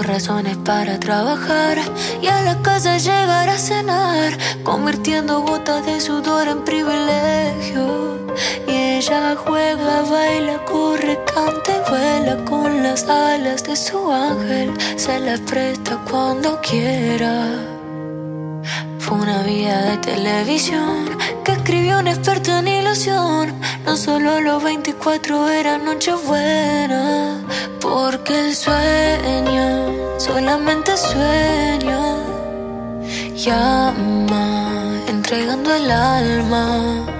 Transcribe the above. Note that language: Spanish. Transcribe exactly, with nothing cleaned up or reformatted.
razones para trabajar y a la casa llegar a cenar, convirtiendo gotas de sudor en privilegio. Y ella juega, baila, corre, canta y vuela con las alas de su ángel. Se las presta cuando quiera. Fue una vida de televisión que escribió un experto en ilusión. No solo los veinticuatro eran Nochebuena, porque el sueño, solamente sueño, llama entregando el alma.